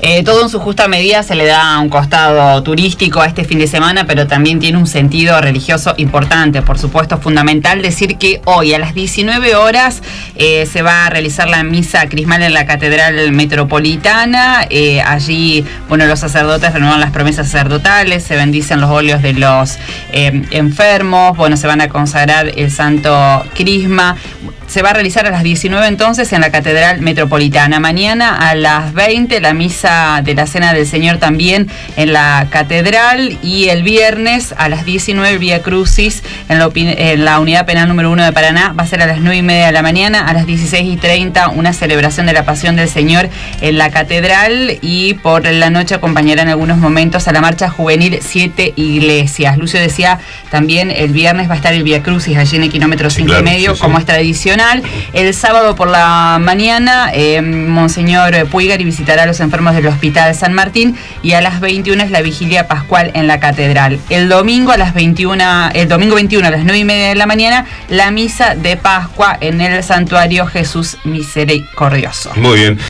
Todo en su justa medida. Se le da un costado turístico a este fin de semana, pero también tiene un sentido religioso importante. Por supuesto, fundamental decir que hoy a las 19 horas se va a realizar la misa crismal en la Catedral Metropolitana. Allí, bueno, los sacerdotes renuevan las promesas sacerdotales, se bendicen los óleos de los enfermos, bueno, se van a consagrar el Santo Crisma. Se va a realizar a las 19 entonces en la Catedral Metropolitana. Mañana a las 20 la misa de la Cena del Señor también en la Catedral, y el viernes a las 19 Vía Crucis en la Unidad Penal número 1 de Paraná. Va a ser a las 9:30 de la mañana. A las 16:30 una celebración de la Pasión del Señor en la Catedral, y por la noche acompañará en algunos momentos a la marcha juvenil 7 Iglesias. Lucio decía también el viernes va a estar el Vía Crucis allí en el kilómetro 5,5, como es tradicional. El sábado por la mañana, Monseñor Puigari visitará a los enfermos del Hospital San Martín, y a las 21 es la vigilia pascual en la Catedral. El domingo 21 a las 9:30 de la mañana, la misa de Pascua en el Santuario Jesús Misericordioso. Muy bien.